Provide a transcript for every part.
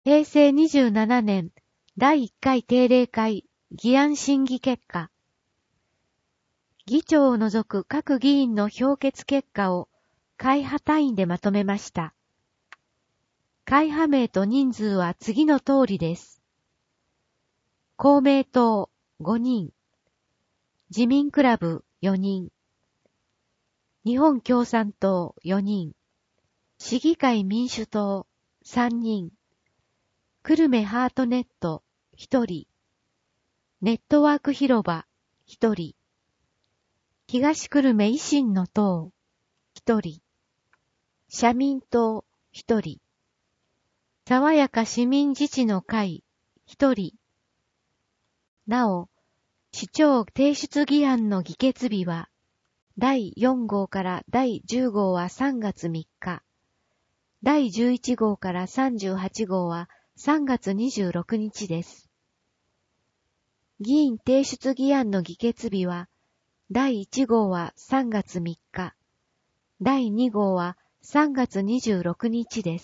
平成27年第1回定例会議案審議結果。議長を除く各議員の評決結果を会派単位でまとめました。会派名と人数は次の通りです。公明党5人、自民クラブ4人、日本共産党4人、市議会民主党3人、久留米ハートネット1人、ネットワーク広場1人、東久留米維新の党1人、社民党1人、爽やか市民自治の会1人。なお、市長提出議案の議決日は、第4号から第10号は3月3日、第11号から38号は3月26日です。議員提出議案の議決日は、第1号は3月3日、第2号は3月26日です。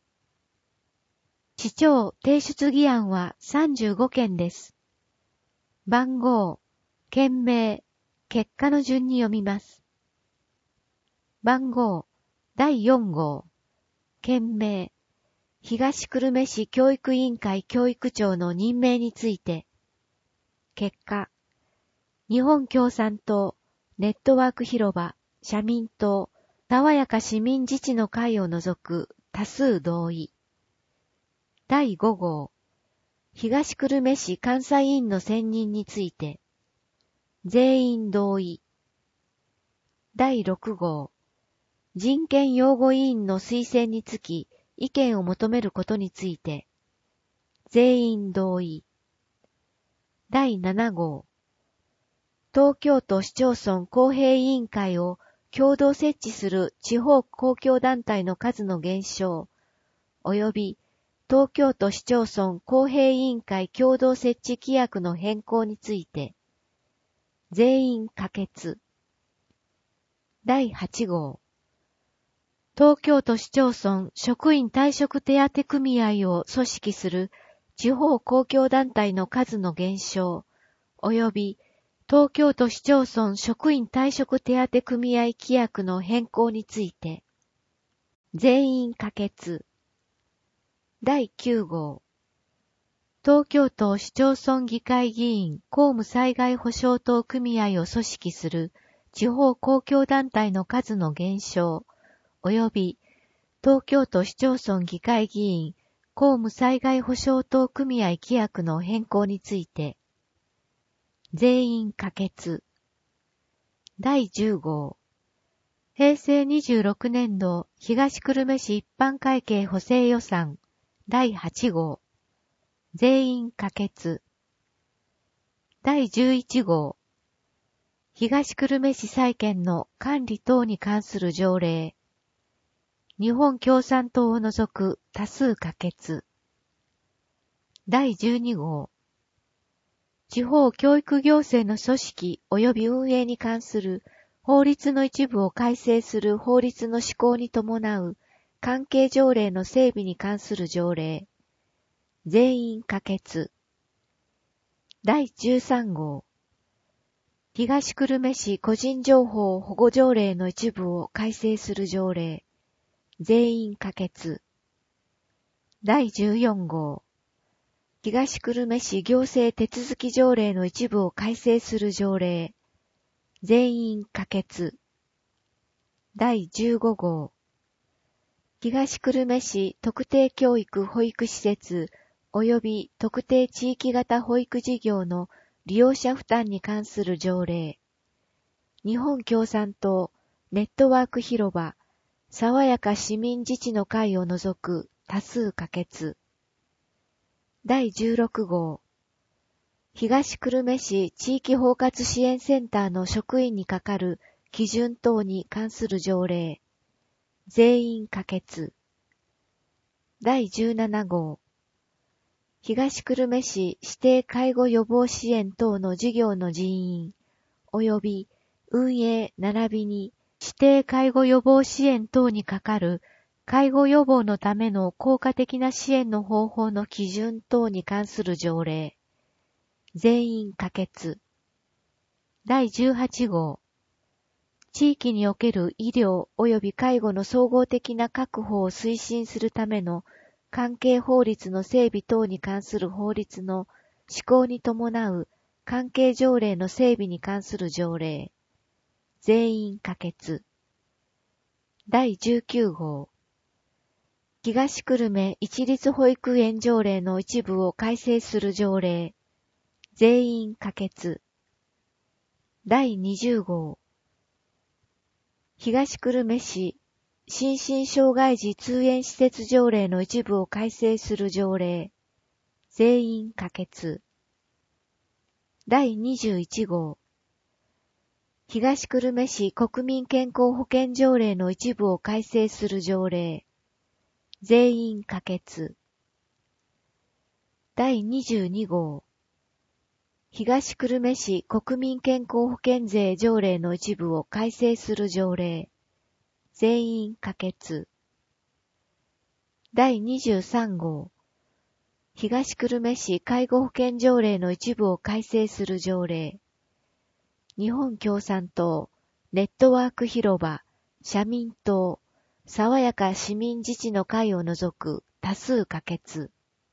市長提出議案は35件です。番号、件名、結果の順に読みます。番号、第4号、件名、東久留米市教育委員会教育長の任命について。結果、日本共産党、ネットワーク広場、社民党、爽やか市民自治の会を除く多数同意。第5号、東久留米市監査委員の選任について、全員同意。第6号、人権擁護委員の推薦につき意見を求めることについて、全員同意。第7号、東京都市町村公平委員会を共同設置する地方公共団体の数の減少、及び東京都市町村公平委員会共同設置規約の変更について、全員可決。第8号、東京都市町村職員退職手当組合を組織する地方公共団体の数の減少、及び東京都市町村職員退職手当組合規約の変更について、全員可決。第9号、東京都市町村議会議員公務災害保障等組合を組織する地方公共団体の数の減少、及び東京都市町村議会議員公務災害保障等組合規約の変更について、全員可決。第10号、平成26年度東久留米市一般会計補正予算第8号、全員可決。第11号、東久留米市債券の管理等に関する条例、日本共産党を除く多数可決。第12号、地方教育行政の組織及び運営に関する法律の一部を改正する法律の施行に伴う関係条例の整備に関する条例、全員可決。第13号、東久留米市個人情報保護条例の一部を改正する条例、全員可決。第14号、東久留米市行政手続き条例の一部を改正する条例、全員可決。第15号、東久留米市特定教育保育施設及び特定地域型保育事業の利用者負担に関する条例、日本共産党ネットワーク広場爽やか市民自治の会を除く多数可決。第16号、東久留米市地域包括支援センターの職員にかかる基準等に関する条例、全員可決。第17号、東久留米市指定介護予防支援等の事業の人員、及び運営並びに指定介護予防支援等にかかる介護予防のための効果的な支援の方法の基準等に関する条例。全員可決。第18号。地域における医療及び介護の総合的な確保を推進するための関係法律の整備等に関する法律の施行に伴う関係条例の整備に関する条例。全員可決。第19号。東久留米一律保育園条例の一部を改正する条例。全員可決。第20号。東久留米市心身障害児通園施設条例の一部を改正する条例。全員可決。第21号。東久留米市国民健康保険条例の一部を改正する条例。全員可決。第22号。東久留米市国民健康保険税条例の一部を改正する条例。全員可決。第23号。東久留米市介護保険条例の一部を改正する条例。日本共産党、ネットワーク広場、社民党、爽やか市民自治の会を除く多数可決。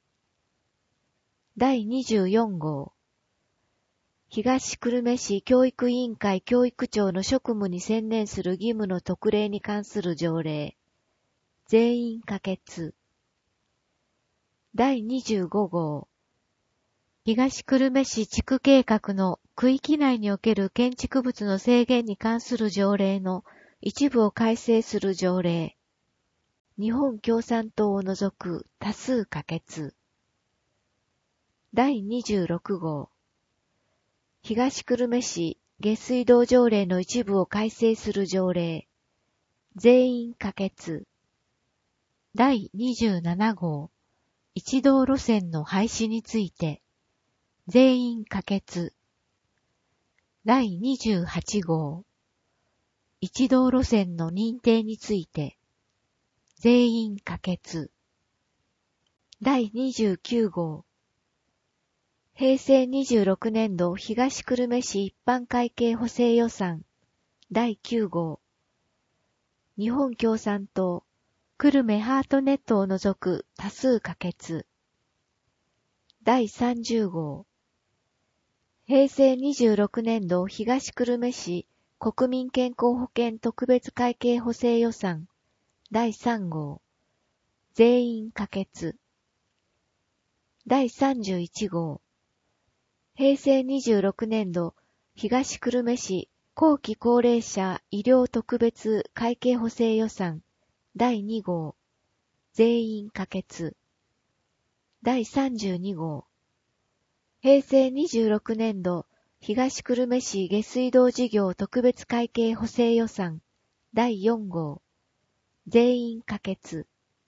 第24号。東久留米市教育委員会教育長の職務に専念する義務の特例に関する条例。全員可決。第25号。東久留米市地区計画の区域内における建築物の制限に関する条例の一部を改正する条例。日本共産党を除く多数可決。第26号。東久留米市下水道条例の一部を改正する条例。全員可決。第27号。一道路線の廃止について。全員可決。第28号。一道路線の認定について。全員可決。第29号。平成26年度東久留米市一般会計補正予算第9号。日本共産党久留米ハートネットを除く多数可決。第30号。平成26年度東久留米市国民健康保険特別会計補正予算第3号。全員可決。第31号。平成26年度東久留米市後期高齢者医療特別会計補正予算第2号。全員可決。第32号。平成26年度東久留米市下水道事業特別会計補正予算第4号。全員可決。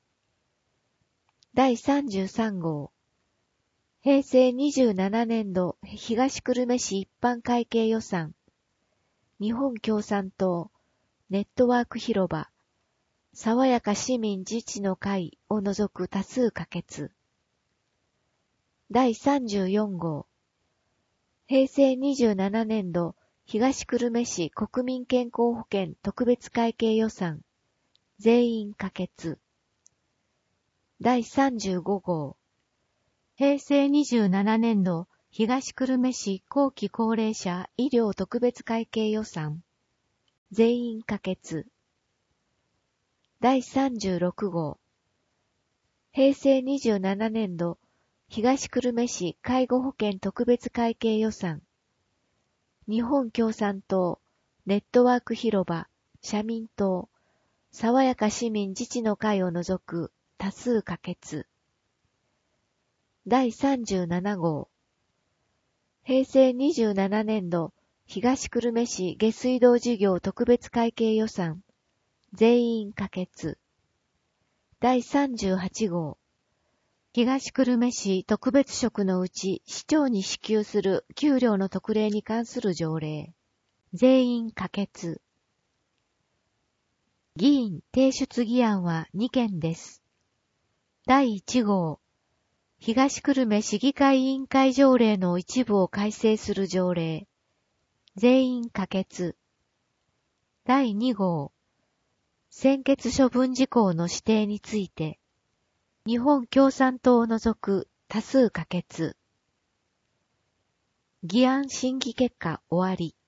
第33号。平成27年度東久留米市一般会計予算。日本共産党、ネットワーク広場、爽やか市民自治の会を除く多数可決。第34号。平成27年度東久留米市国民健康保険特別会計予算。全員可決。第35号。平成27年度東久留米市後期高齢者医療特別会計予算。全員可決。第36号。平成27年度東久留米市介護保険特別会計予算。日本共産党、ネットワーク広場、社民党、爽やか市民自治の会を除く多数可決。第37号。平成27年度東久留米市下水道事業特別会計予算。全員可決。第38号。東久留米市特別職のうち市長に支給する給料の特例に関する条例。全員可決。 議員提出議案は2件です。第1号、東久留米市議会委員会条例の一部を改正する条例。全員可決。第2号、専決処分事項の指定について、日本共産党を除く多数可決。議案審議結果終わり。